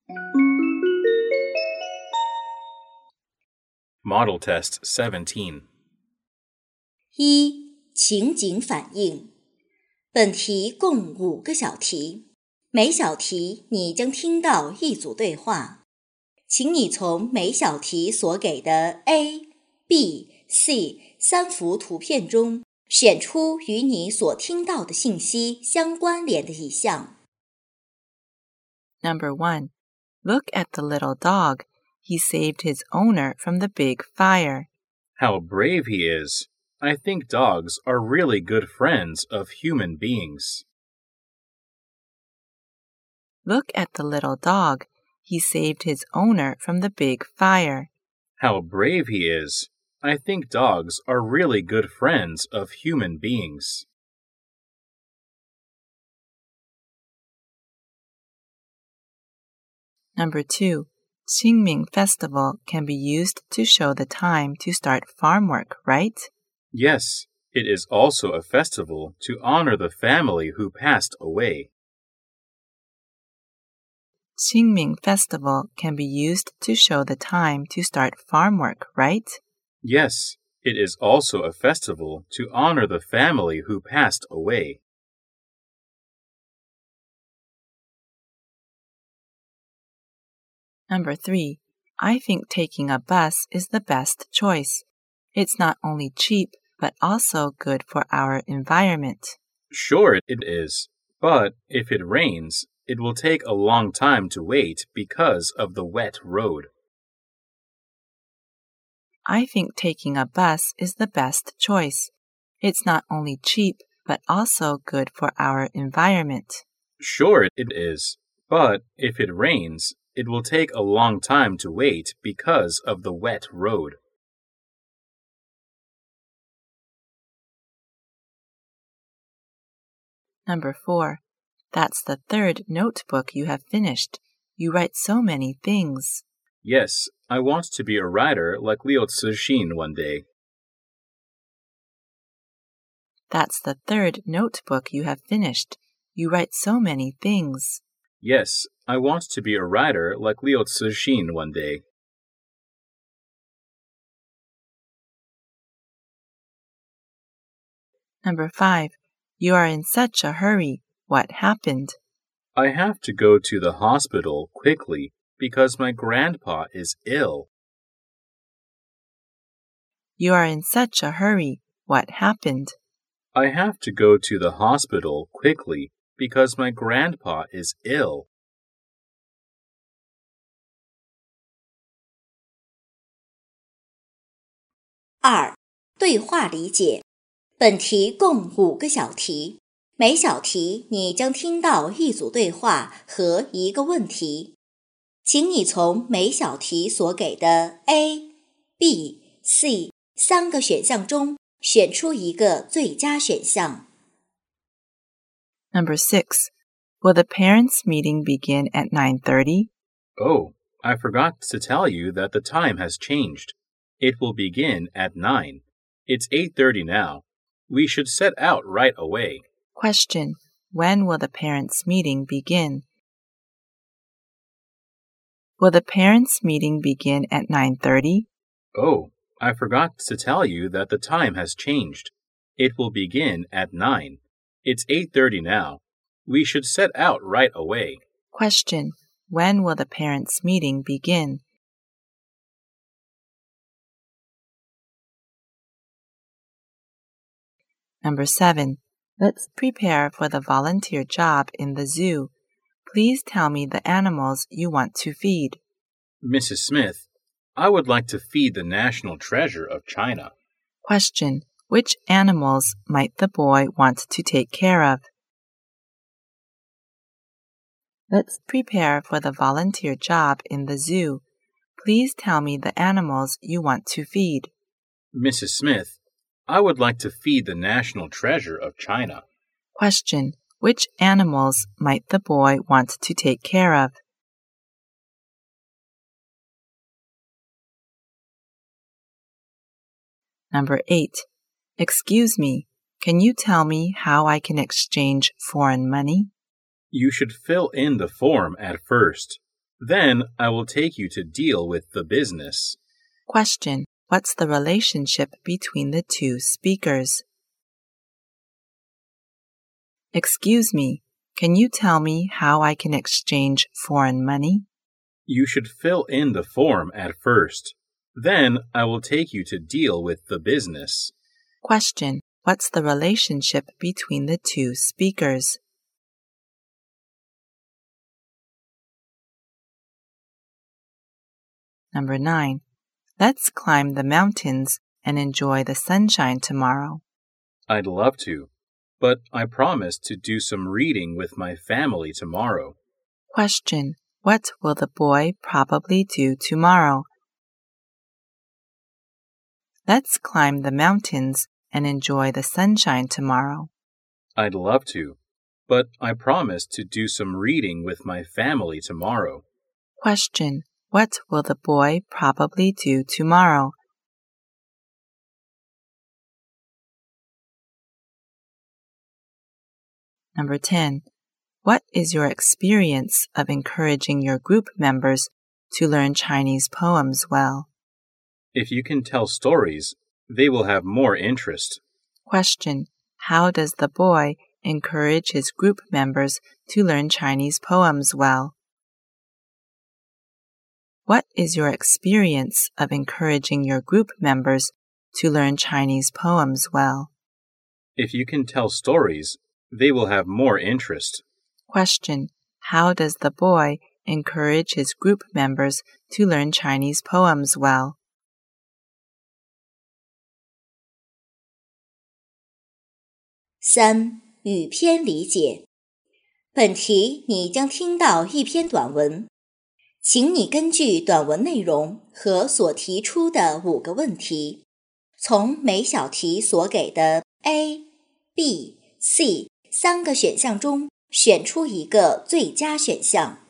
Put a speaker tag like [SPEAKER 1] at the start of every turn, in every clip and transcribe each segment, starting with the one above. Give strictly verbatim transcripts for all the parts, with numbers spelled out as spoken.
[SPEAKER 1] Model Test seventeen.
[SPEAKER 2] 一、情景反应。本题共五个小题，每小题你将听到一组对话，请你从每小题所给的 A、B、C 三幅图片中选出与你所听到的信息相关联的一项。
[SPEAKER 3] Number one, look at the little dog. He saved his owner from the big fire.
[SPEAKER 1] How brave he is. I think dogs are really good friends of human beings.
[SPEAKER 3] Look at the little dog. He saved his owner from the big fire.
[SPEAKER 1] How brave he is. I think dogs are really good friends of human beings.
[SPEAKER 3] Number two, Qingming Festival can be used to show the time to start farm work, right?
[SPEAKER 1] Yes, it is also a festival to honor the family who passed away.
[SPEAKER 3] Qingming Festival can be used to show the time to start farm work, right?
[SPEAKER 1] Yes, it is also a festival to honor the family who passed away.
[SPEAKER 3] Number three, I think taking a bus is the best choice. It's not only cheap, but also good for our environment.
[SPEAKER 1] Sure it is, but if it rains, it will take a long time to wait because of the wet road.
[SPEAKER 3] I think taking a bus is the best choice. It's not only cheap, but also good for our environment.
[SPEAKER 1] Sure it is, but if it rains, it will take a long time to wait because of the wet road.
[SPEAKER 3] Number four, that's the third notebook you have finished. You write so many things.
[SPEAKER 1] Yes, I want to be a writer like Liu Cixin one day.
[SPEAKER 3] That's the third notebook you have finished. You write so many things.
[SPEAKER 1] Yes, I want to be a writer like Liu Cixin one day.
[SPEAKER 3] Number five, you are in such a hurry. What happened?
[SPEAKER 1] I have to go to the hospital quickly because my grandpa is ill.
[SPEAKER 3] You are in such a hurry. What happened?
[SPEAKER 1] I have to go to the hospital quickly because my grandpa is ill.
[SPEAKER 2] 二、对话理解。本题共五个小题，每小题你将听到一组对话和一个问题，请你从每小题所给的 A、B、C 三个选项中选出一个最佳选项。
[SPEAKER 3] Number six, will the parents' meeting begin at nine thirty?
[SPEAKER 1] Oh, I forgot to tell you that the time has changed. It will begin at nine. It's eight thirty now. We should set out right away.
[SPEAKER 3] Question, when will the parents' meeting begin? Will the parents' meeting begin at nine thirty?
[SPEAKER 1] Oh, I forgot to tell you that the time has changed. It will begin at nine. It's eight thirty now. We should set out right away.
[SPEAKER 3] Question, when will the parents' meeting begin? Number seven, let's prepare for the volunteer job in the zoo. Please tell me the animals you want to feed.
[SPEAKER 1] Missus Smith, I would like to feed the national treasure of China.
[SPEAKER 3] Question, which animals might the boy want to take care of? Let's prepare for the volunteer job in the zoo. Please tell me the animals you want to feed.
[SPEAKER 1] Missus Smith, I would like to feed the national treasure of China.
[SPEAKER 3] Question, which animals might the boy want to take care of? Number eight, excuse me, can you tell me how I can exchange foreign money?
[SPEAKER 1] You should fill in the form at first. Then I will take you to deal with the business.
[SPEAKER 3] Question. What's the relationship between the two speakers? Excuse me, can you tell me how I can exchange foreign money?
[SPEAKER 1] You should fill in the form at first. Then I will take you to deal with the business.
[SPEAKER 3] Question. What's the relationship between the two speakers? Number nine. Let's climb the mountains and enjoy the sunshine tomorrow.
[SPEAKER 1] I'd love to, but I promised to do some reading with my family tomorrow.
[SPEAKER 3] Question. What will the boy probably do tomorrow? Let's climb the mountains and enjoy the sunshine tomorrow.
[SPEAKER 1] I'd love to, but I promised to do some reading with my family tomorrow.
[SPEAKER 3] Question. What will the boy probably do tomorrow? Number ten. What is your experience of encouraging your group members to learn Chinese poems well?
[SPEAKER 1] If you can tell stories, they will have more interest.
[SPEAKER 3] Question. How does the boy encourage his group members to learn Chinese poems well? What is your experience of encouraging your group members to learn Chinese poems well?
[SPEAKER 1] If you can tell stories, they will have more interest.
[SPEAKER 3] Question. How does the boy encourage his group members to learn Chinese poems well?
[SPEAKER 2] 三、语篇理解。本题你将听到一篇短文，请你根据短文内容和所提出的五个问题，从每小题所给的 A、B、C 三个选项中选出一个最佳选项。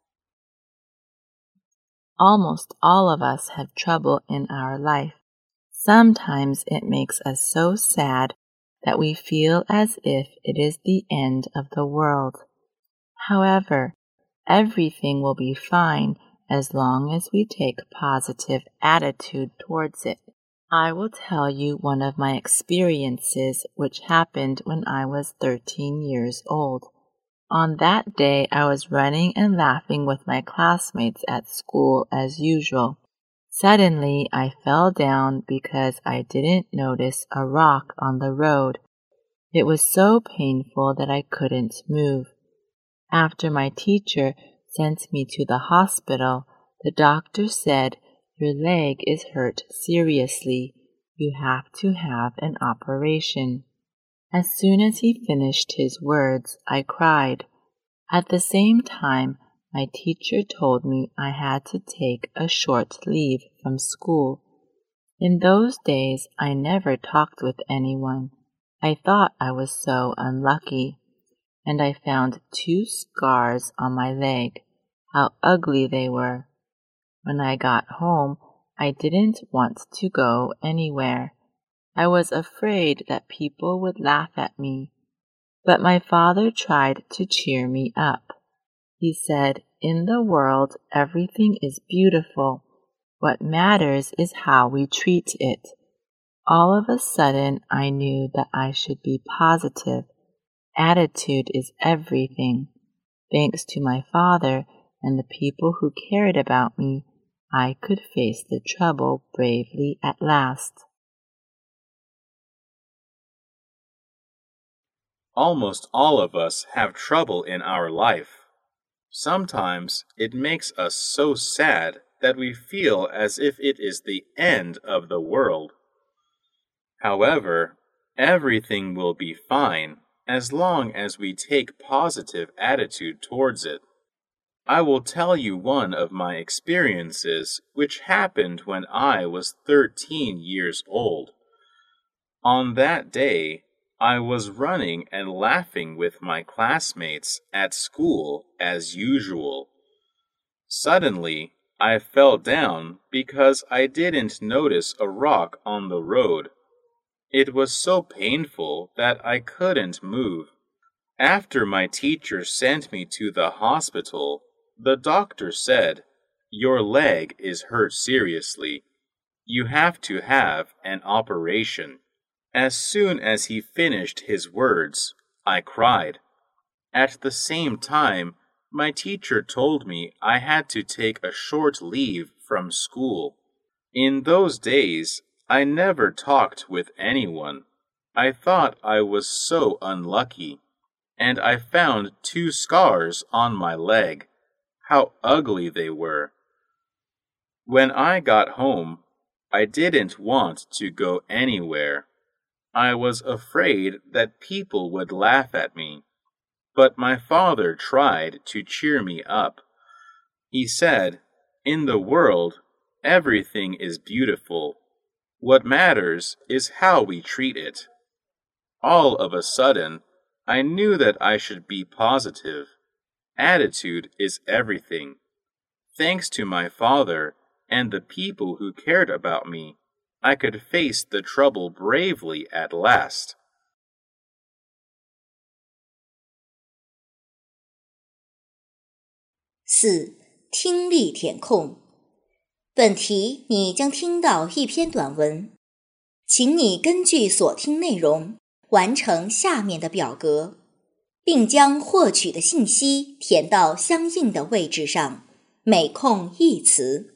[SPEAKER 3] Almost all of us have trouble in our life. Sometimes it makes us so sad that we feel as if it is the end of the world. However, everything will be fine as long as we take a positive attitude towards it. I will tell you one of my experiences which happened when I was thirteen years old. On that day, I was running and laughing with my classmates at school as usual. Suddenly, I fell down because I didn't notice a rock on the road. It was so painful that I couldn't move. After my teacher sent me to the hospital, the doctor said, "Your leg is hurt seriously. You have to have an operation." As soon as he finished his words, I cried. At the same time, my teacher told me I had to take a short leave from school. In those days, I never talked with anyone. I thought I was so unlucky. And I found two scars on my leg. How ugly they were. When I got home, I didn't want to go anywhere. I was afraid that people would laugh at me. But my father tried to cheer me up. He said, "In the world, everything is beautiful. What matters is how we treat it." All of a sudden, I knew that I should be positive. Attitude is everything. Thanks to my father and the people who cared about me, I could face the trouble bravely at last.
[SPEAKER 1] Almost all of us have trouble in our life. Sometimes it makes us so sad that we feel as if it is the end of the world. However, everything will be fine as long as we take positive attitude towards it. I will tell you one of my experiences which happened when I was thirteen years old. On that day, I was running and laughing with my classmates at school as usual. Suddenly, I fell down because I didn't notice a rock on the road. It was so painful that I couldn't move. After my teacher sent me to the hospital, The doctor said, "Your leg is hurt seriously. You have to have an operation." As soon as he finished his words, I cried. At the same time, my teacher told me I had to take a short leave from school. In those days, I never talked with anyone. I thought I was so unlucky, and I found two scars on my leg. How ugly they were. When I got home, I didn't want to go anywhere. I was afraid that people would laugh at me, but my father tried to cheer me up. He said, "In the world, everything is beautiful. What matters is how we treat it." All of a sudden, I knew that I should be positive. Attitude is everything. Thanks to my father and the people who cared about me, I could face the trouble bravely at last.
[SPEAKER 2] 四、听力填空。本题你将听到一篇短文，请你根据所听内容完成下面的表格，并将获取的信息填到相应的位置上，每空一词。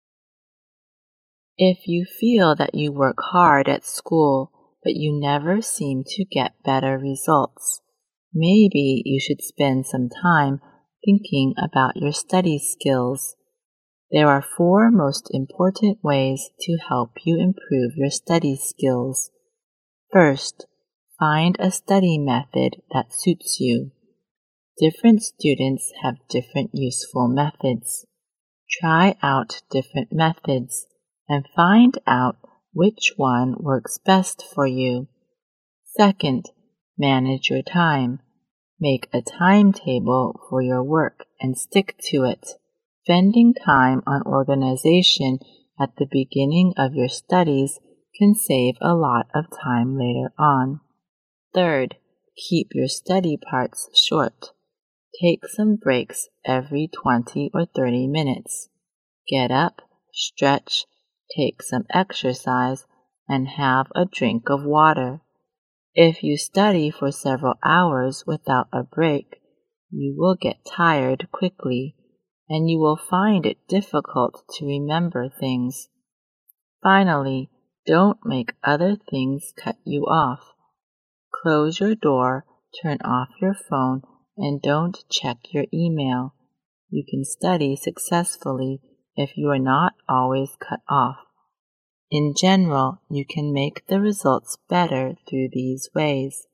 [SPEAKER 3] If you feel that you work hard at school, but you never seem to get better results, maybe you should spend some time thinking about your study skills. There are four most important ways to help you improve your study skills. First, find a study method that suits you. Different students have different useful methods. Try out different methods and find out which one works best for you. Second, manage your time. Make a timetable for your work and stick to it. Spending time on organization at the beginning of your studies can save a lot of time later on. Third, keep your study parts short. Take some breaks every twenty or thirty minutes. Get up, stretch, take some exercise, and have a drink of water. If you study for several hours without a break, you will get tired quickly, and you will find it difficult to remember things. Finally, don't make other things cut you off. Close your door, turn off your phone, and don't check your email. You can study successfully if you are not always cut off. In general, you can make the results better through these ways.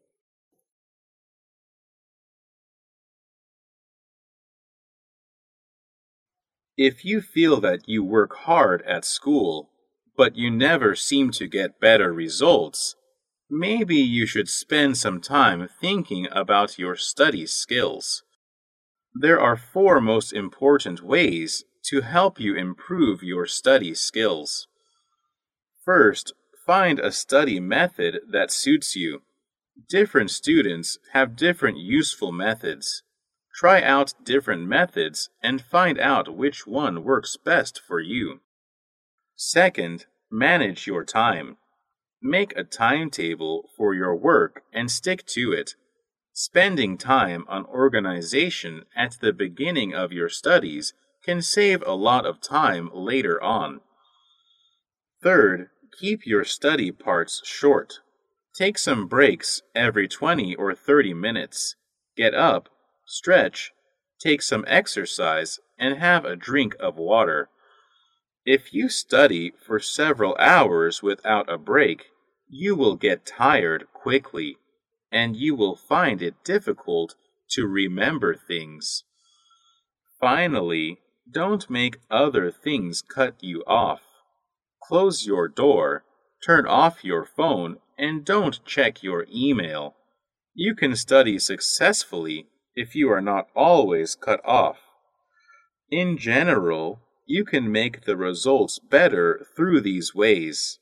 [SPEAKER 1] If you feel that you work hard at school, but you never seem to get better results, maybe you should spend some time thinking about your study skills. There are four most important ways to help you improve your study skills. First, find a study method that suits you. Different students have different useful methods. Try out different methods and find out which one works best for you. Second, manage your time. Make a timetable for your work and stick to it. Spending time on organization at the beginning of your studies can save a lot of time later on. Third, keep your study parts short. Take some breaks every twenty or thirty minutes. Get up, stretch, take some exercise, and have a drink of water. If you study for several hours without a break, you will get tired quickly, and you will find it difficult to remember things. Finally, don't make other things cut you off. Close your door, turn off your phone, and don't check your email. You can study successfully if you are not always cut off. In general, you can make the results better through these ways.